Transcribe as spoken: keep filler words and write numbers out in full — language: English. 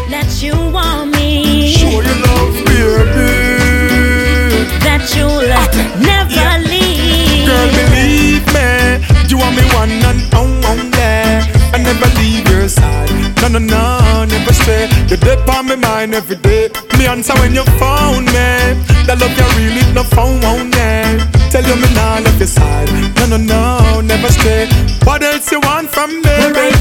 that you want me. Show your love, baby. That you'll never Yeah. leave. Girl, believe me, you are me one and only. I never leave your side. No, no, no, never stray. You're dead on my mind every day. Me answer when you phone me. That love you really no phone, yeah. Tell you me now left your side. No, no, no, never stray. What else you want from me? We're right